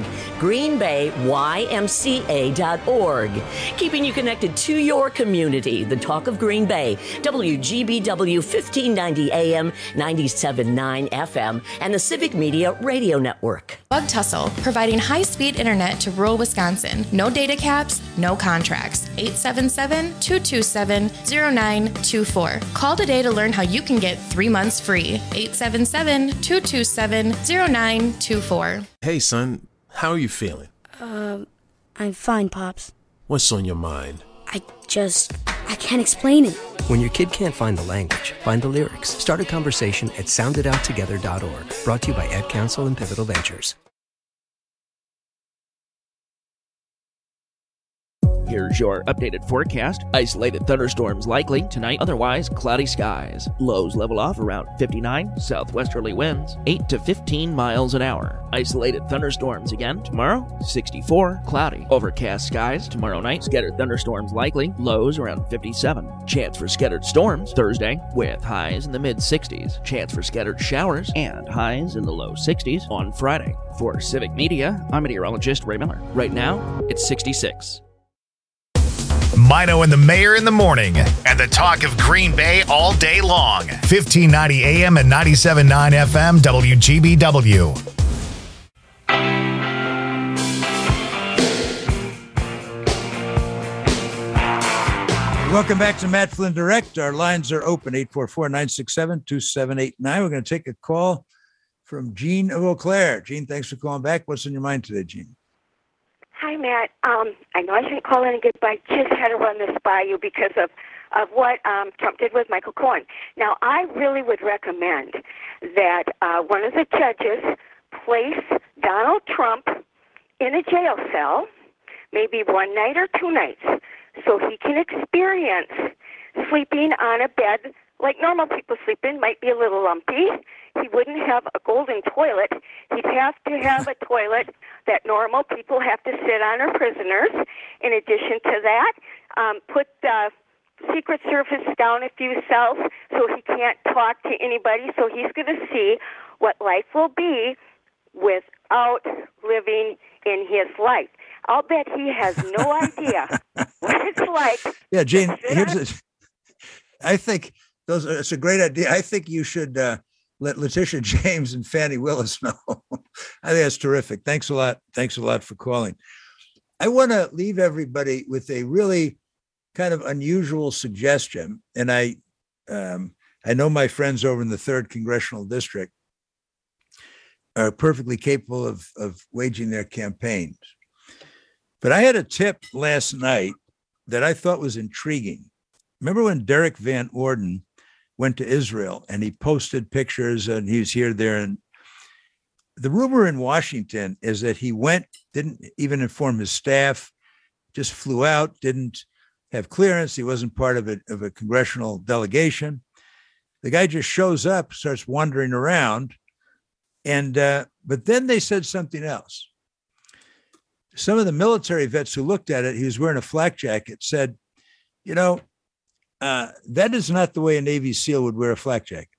greenbayymca.org. Keeping you connected to your community. The Talk of Green Bay, WGBW 1590 AM, 97.9 FM, and the Civic Media Radio Network. Bug Tussle, providing high-speed internet to rural Wisconsin. No data caps, no contracts. 877-227-0924. Call today to learn how you can get 3 months free. 877-227-0924. Hey, son, how are you feeling? I'm fine, Pops. What's on your mind? I just I can't explain it. When your kid can't find the language, find the lyrics. Start a conversation at soundedouttogether.org. Brought to you by Ad Council and Pivotal Ventures. Here's your updated forecast. Isolated thunderstorms likely tonight, otherwise cloudy skies. Lows level off around 59, southwesterly winds 8 to 15 miles an hour. Isolated thunderstorms again tomorrow, 64, cloudy. Overcast skies tomorrow night, scattered thunderstorms likely, lows around 57. Chance for scattered storms Thursday with highs in the mid-60s. Chance for scattered showers and highs in the low 60s on Friday. For Civic Media, I'm meteorologist Ray Miller. Right now, it's 66. Mino and the Mayor in the morning, and the talk of Green Bay all day long. 1590 AM and 97.9 FM WGBW. Welcome back to Matt Flynn Direct. Our lines are open, 844-967-2789. We're going to take a call from Jean of Eau Claire. Jean, thanks for calling back. What's on your mind today, Jean? Hi, Matt. I know I shouldn't call in again, but I just had to run this by you because of what Trump did with Michael Cohen. Now, I really would recommend that one of the judges place Donald Trump in a jail cell, maybe one night or 2 nights, so he can experience sleeping on a bed like normal people sleep in. Might be a little lumpy. He wouldn't have a golden toilet. He'd have to have a toilet that normal people have to sit on, or prisoners. In addition to that, put the Secret Service down a few cells so he can't talk to anybody. So he's going to see what life will be without living in his life. I'll bet he has no idea what it's like. Yeah, Jane, I think it's a great idea. I think you should let Letitia James and Fannie Willis know. I think that's terrific. Thanks a lot. Thanks a lot for calling. I want to leave everybody with a really kind of unusual suggestion. And I know my friends over in the 3rd Congressional District are perfectly capable of waging their campaigns. But I had a tip last night that I thought was intriguing. Remember when Derek Van Orden went to Israel and he posted pictures and he was here, there. And the rumor in Washington is that he went, didn't even inform his staff, just flew out, didn't have clearance. He wasn't part of a congressional delegation. The guy just shows up, starts wandering around. And, but then they said something else. Some of the military vets who looked at it, he was wearing a flak jacket, said, you know, that is not the way a Navy SEAL would wear a flak jacket.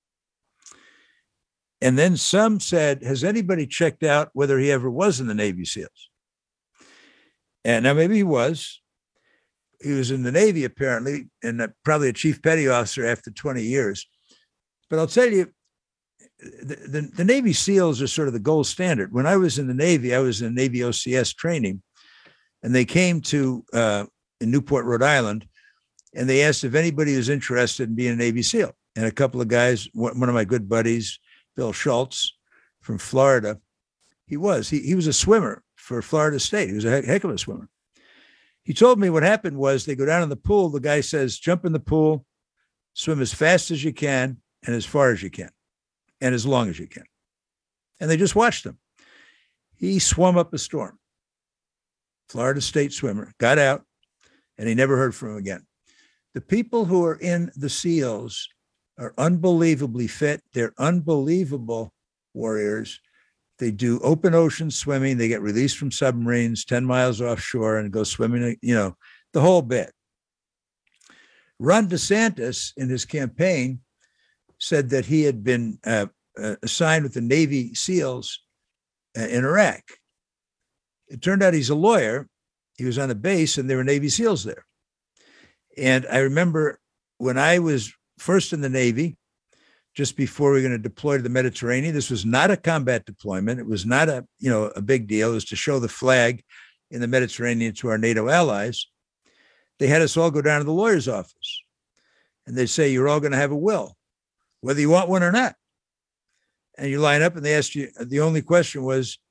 And then some said, has anybody checked out whether he ever was in the Navy SEALs? And now maybe he was. He was in the Navy, apparently, and probably a chief petty officer after 20 years. But I'll tell you, the Navy SEALs are sort of the gold standard. When I was in the Navy, I was in Navy OCS training, and they came to in Newport, Rhode Island, and they asked if anybody was interested in being a Navy SEAL. And a couple of guys, one of my good buddies, Bill Schultz from Florida, he was a swimmer for Florida State. He was a heck of a swimmer. He told me what happened was they go down in the pool. The guy says, jump in the pool, swim as fast as you can and as far as you can and as long as you can. And they just watched him. He swam up a storm. Florida State swimmer, got out, and he never heard from him again. The people who are in the SEALs are unbelievably fit. They're unbelievable warriors. They do open ocean swimming. They get released from submarines 10 miles offshore and go swimming, the whole bit. Ron DeSantis, in his campaign, said that he had been assigned with the Navy SEALs in Iraq. It turned out he's a lawyer. He was on a base and there were Navy SEALs there. And I remember when I was first in the Navy, just before we were going to deploy to the Mediterranean, this was not a combat deployment. It was not a big deal. It was to show the flag in the Mediterranean to our NATO allies. They had us all go down to the lawyer's office. And they say, you're all going to have a will, whether you want one or not. And you line up and they asked you, the only question was,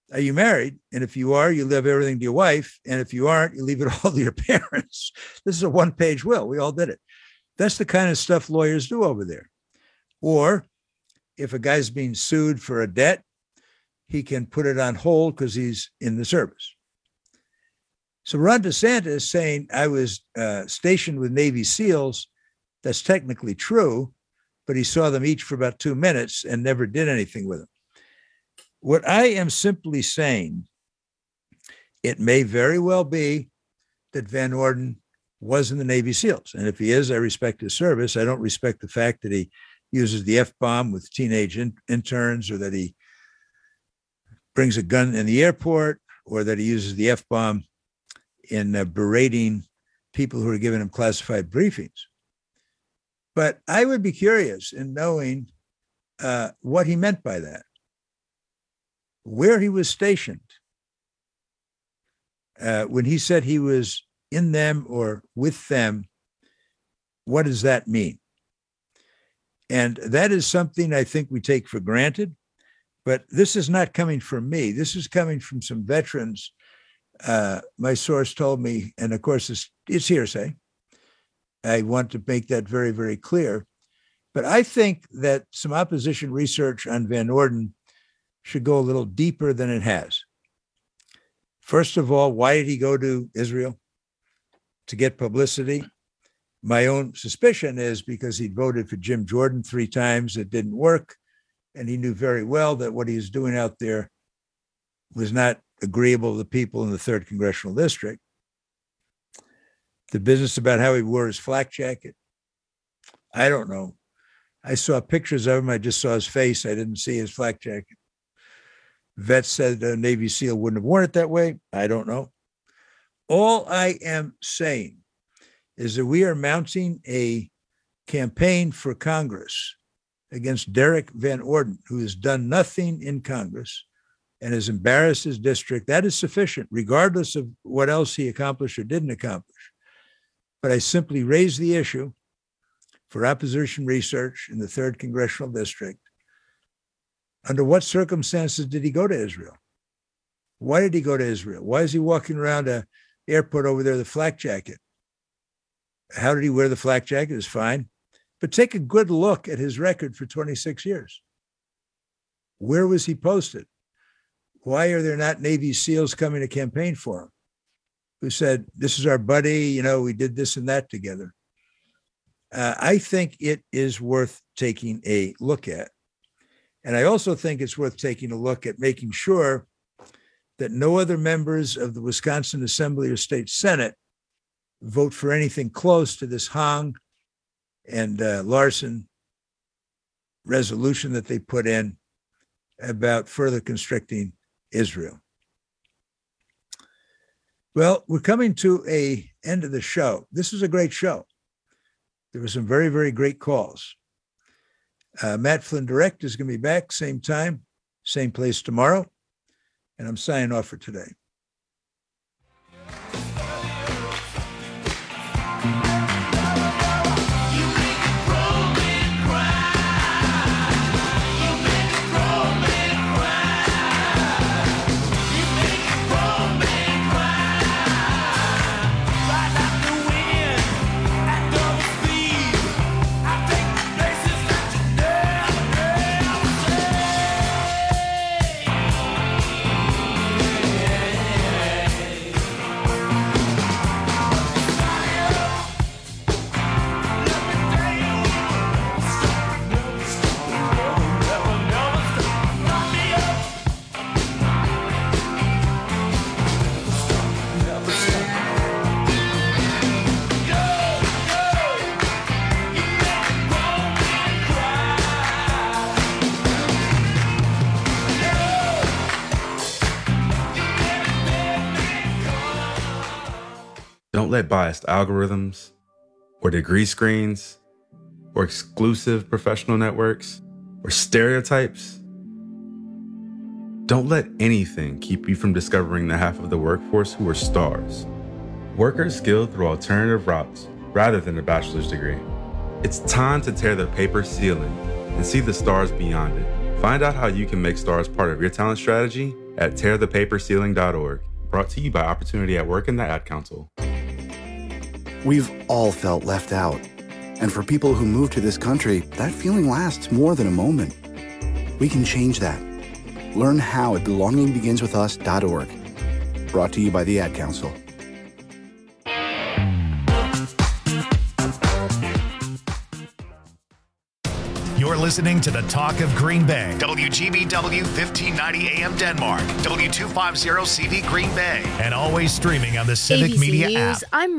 Are you married? And if you are, you leave everything to your wife. And if you aren't, you leave it all to your parents. This is a one-page will. We all did it. That's the kind of stuff lawyers do over there. Or if a guy's being sued for a debt, he can put it on hold because he's in the service. So Ron DeSantis is saying, I was stationed with Navy SEALs. That's technically true, but he saw them each for about 2 minutes and never did anything with them. What I am simply saying, it may very well be that Van Orden was in the Navy SEALs. And if he is, I respect his service. I don't respect the fact that he uses the F-bomb with teenage interns, or that he brings a gun in the airport, or that he uses the F-bomb in berating people who are giving him classified briefings. But I would be curious in knowing what he meant by that, where he was stationed. When he said he was in them or with them, what does that mean? And that is something I think we take for granted. But this is not coming from me. This is coming from some veterans. My source told me, and of course it's hearsay. I want to make that very, very clear. But I think that some opposition research on Van Orden should go a little deeper than it has. First of all, why did he go to Israel? To get publicity? My own suspicion is because he'd voted for Jim Jordan 3 times. It didn't work. And he knew very well that what he was doing out there was not agreeable to the people in the 3rd Congressional District. The business about how he wore his flak jacket, I don't know. I saw pictures of him. I just saw his face. I didn't see his flak jacket. Vets said a Navy SEAL wouldn't have worn it that way. I don't know. All I am saying is that we are mounting a campaign for Congress against Derek Van Orden, who has done nothing in Congress and has embarrassed his district. That is sufficient, regardless of what else he accomplished or didn't accomplish. But I simply raise the issue for opposition research in the 3rd Congressional District. Under what circumstances did he go to Israel? Why did he go to Israel? Why is he walking around an airport over there with a flak jacket? How did he wear the flak jacket? It's fine. But take a good look at his record for 26 years. Where was he posted? Why are there not Navy SEALs coming to campaign for him? Who said, this is our buddy, we did this and that together. I think it is worth taking a look at. And I also think it's worth taking a look at making sure that no other members of the Wisconsin Assembly or State Senate vote for anything close to this Hong and Larson resolution that they put in about further constricting Israel. Well, we're coming to an end of the show. This is a great show. There were some very, very great calls. Matt Flynn Direct is going to be back, same time, same place tomorrow. And I'm signing off for today. Don't let biased algorithms or degree screens or exclusive professional networks or stereotypes. Don't let anything keep you from discovering the half of the workforce who are stars. Workers skilled through alternative routes rather than a bachelor's degree. It's time to tear the paper ceiling and see the stars beyond it. Find out how you can make stars part of your talent strategy at tearthepaperceiling.org. Brought to you by Opportunity at Work and the Ad Council. We've all felt left out. And for people who move to this country, that feeling lasts more than a moment. We can change that. Learn how at belongingbeginswithus.org. Brought to you by the Ad Council. You're listening to the Talk of Green Bay. WGBW 1590 AM Denmark. W250 CV Green Bay. And always streaming on the Civic ABC Media News, app. I'm